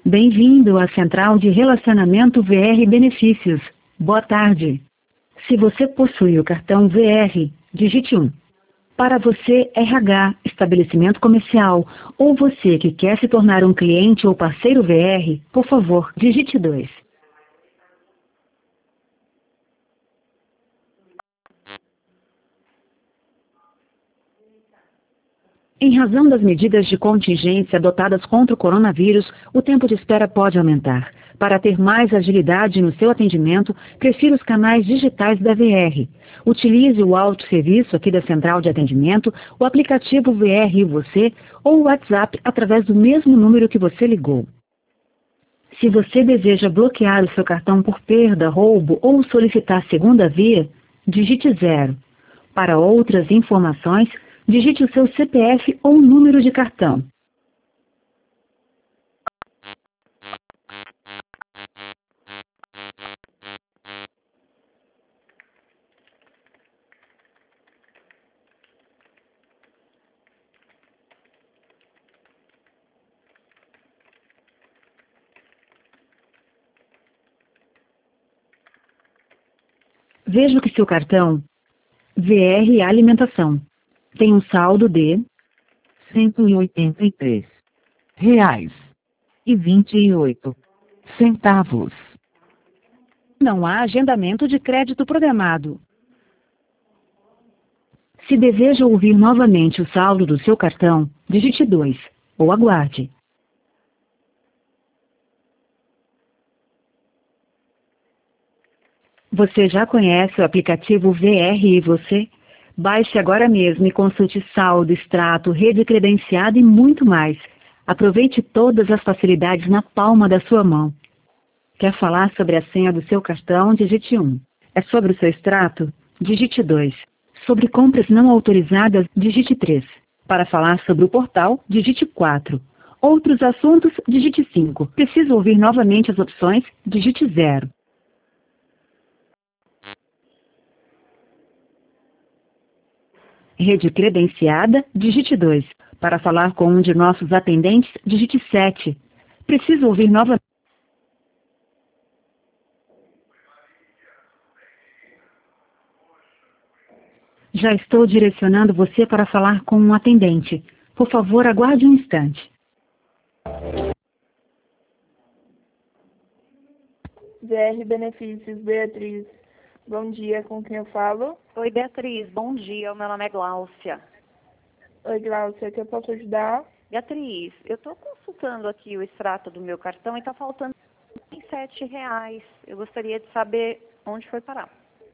Bem-vindo à Central de Relacionamento VR Benefícios. Boa tarde. Se você possui o cartão VR, digite 1. Para você, RH, estabelecimento comercial, ou você que quer se tornar um cliente ou parceiro VR, por favor, digite 2. Em razão das medidas de contingência adotadas contra o coronavírus, o tempo de espera pode aumentar. Para ter mais agilidade no seu atendimento, prefira os canais digitais da VR. Utilize o autosserviço aqui da Central de Atendimento, o aplicativo VR e você, ou o WhatsApp através do mesmo número que você ligou. Se você deseja bloquear o seu cartão por perda, roubo ou solicitar segunda via, digite 0. Para outras informações, digite o seu CPF ou número de cartão. Veja que seu cartão VR Alimentação tem um saldo de R$ 183,28. Não há agendamento de crédito programado. Se deseja ouvir novamente o saldo do seu cartão, digite 2 ou aguarde. Você já conhece o aplicativo VR e você? Baixe agora mesmo e consulte saldo, extrato, rede credenciada e muito mais. Aproveite todas as facilidades na palma da sua mão. Quer falar sobre a senha do seu cartão? Digite 1. É sobre o seu extrato? Digite 2. Sobre compras não autorizadas? Digite 3. Para falar sobre o portal? Digite 4. Outros assuntos? Digite 5. Precisa ouvir novamente as opções? Digite 0. Rede credenciada? Digite 2. Para falar com um de nossos atendentes? Digite 7. Precisa ouvir novamente. Já estou direcionando você para falar com um atendente. Por favor, aguarde um instante. VR Benefícios, Beatriz. Bom dia, com quem eu falo? Oi, Beatriz. Bom dia. O meu nome é Gláucia. Oi, Glaucia, que eu posso ajudar? Beatriz, eu estou consultando aqui o extrato do meu cartão e está faltando R$ 27. Eu gostaria de saber onde foi parar.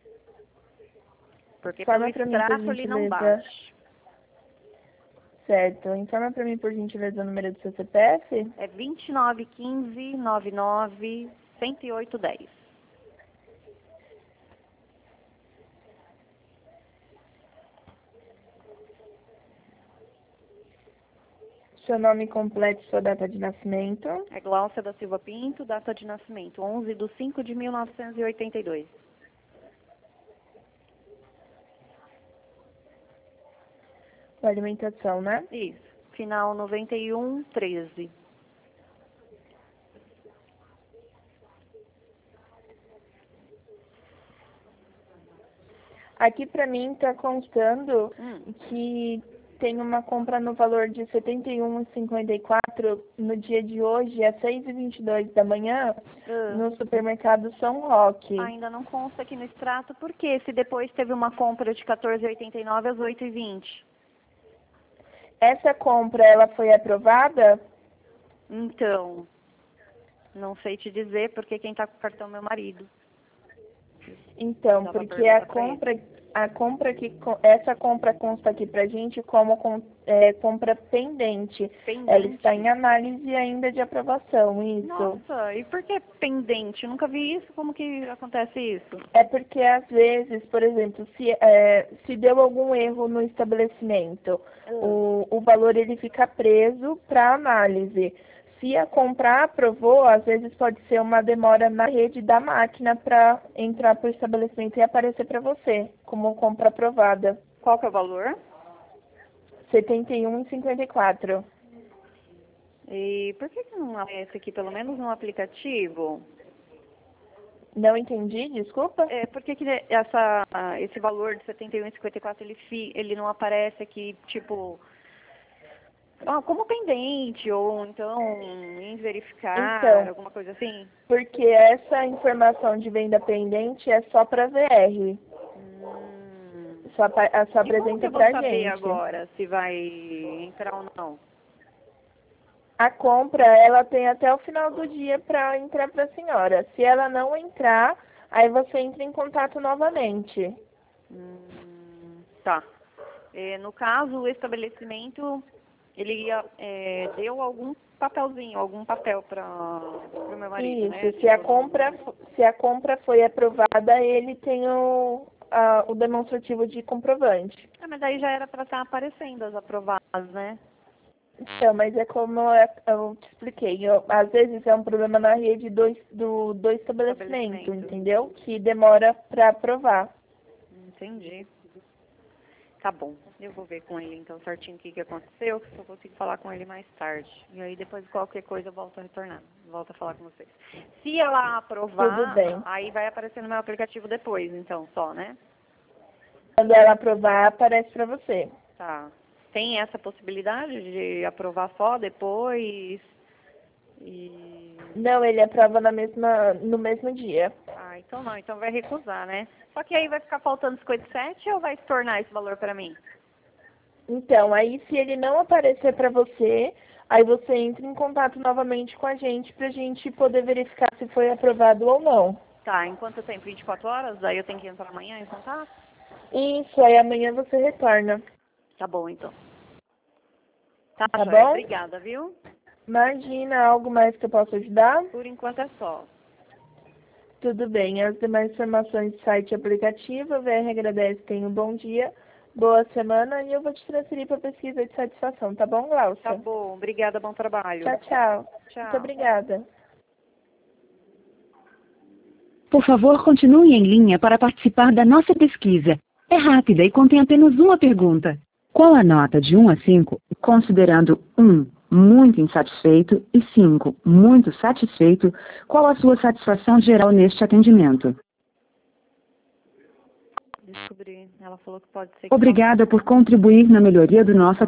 Porque pelo Informa para mim, por extrato ele não gentileza. bate. Certo. Informa para mim, por gentileza, o número do seu CPF. É 291599 10810. Seu nome completo e sua data de nascimento. É Gláucia da Silva Pinto, data de nascimento 11/5/1982. Sua alimentação, né? Isso. Final 9113. Aqui para mim está constando que tem uma compra no valor de R$ 71,54 no dia de hoje, às 6h22 da manhã, no supermercado São Roque. Ainda não consta aqui no extrato, porque se depois teve uma compra de R$ 14,89 às 8h20. Essa compra, ela foi aprovada? Então, não sei te dizer, porque quem está com o cartão é meu marido. Então, porque essa compra consta aqui pra gente como compra pendente. Ela está em análise ainda de aprovação, isso. Nossa, e por que pendente? Eu nunca vi isso. Como que acontece isso? É porque às vezes, por exemplo, se deu algum erro no estabelecimento, o valor ele fica preso para análise. Se a compra aprovou, às vezes pode ser uma demora na rede da máquina para entrar para o estabelecimento e aparecer para você como compra aprovada. Qual que é o valor? R$ 71,54. E por que não aparece aqui, pelo menos no aplicativo? Não entendi, desculpa. Por que esse valor de 71,54 ele não aparece aqui, tipo, como pendente, ou então em verificar, alguma coisa assim? Porque essa informação de venda pendente é só para VR. Só apresenta pra gente. Como que eu vou saber agora se vai entrar ou não? A compra, ela tem até o final do dia para entrar para a senhora. Se ela não entrar, aí você entra em contato novamente. Tá. No caso, o estabelecimento, ele deu algum papelzinho, algum papel para o meu marido, né? Isso, se a compra foi aprovada, ele tem o demonstrativo de comprovante. Mas daí já era para estar aparecendo as aprovadas, né? Então, mas é como eu te expliquei. Às vezes é um problema na rede do estabelecimento, entendeu? Que demora para aprovar. Entendi. Tá bom. Eu vou ver com ele então certinho o que aconteceu, que eu consigo falar com ele mais tarde. E aí depois qualquer coisa eu volto a retornar. Volto a falar com vocês. Se ela aprovar, tudo bem. Aí vai aparecer no meu aplicativo depois, então, só, né? Quando ela aprovar, aparece para você. Tá. Tem essa possibilidade de aprovar só depois? Não, ele aprova no mesmo dia. Então não. Então vai recusar, né? Só que aí vai ficar faltando 57 ou vai se tornar esse valor para mim? Então, aí se ele não aparecer para você, aí você entra em contato novamente com a gente pra gente poder verificar se foi aprovado ou não. Tá, em quanto tempo? 24 horas? Aí eu tenho que entrar amanhã em contato? Isso, aí amanhã você retorna. Tá bom, então. Tá Joia. bom? Obrigada, viu? Imagina, algo mais que eu possa ajudar? Por enquanto é só. Tudo bem, as demais informações do site e aplicativo, a VR agradece, tenha um bom dia, boa semana e eu vou te transferir para pesquisa de satisfação, tá bom, Glaucia? Tá bom, obrigada, bom trabalho. Tchau, tchau. Tchau. Muito obrigada. Por favor, continue em linha para participar da nossa pesquisa. É rápida e contém apenas uma pergunta. Qual a nota de 1 a 5, considerando 1, muito insatisfeito, e 5, muito satisfeito, qual a sua satisfação geral neste atendimento? Descobri. Ela falou que pode ser que Obrigada por contribuir na melhoria do nosso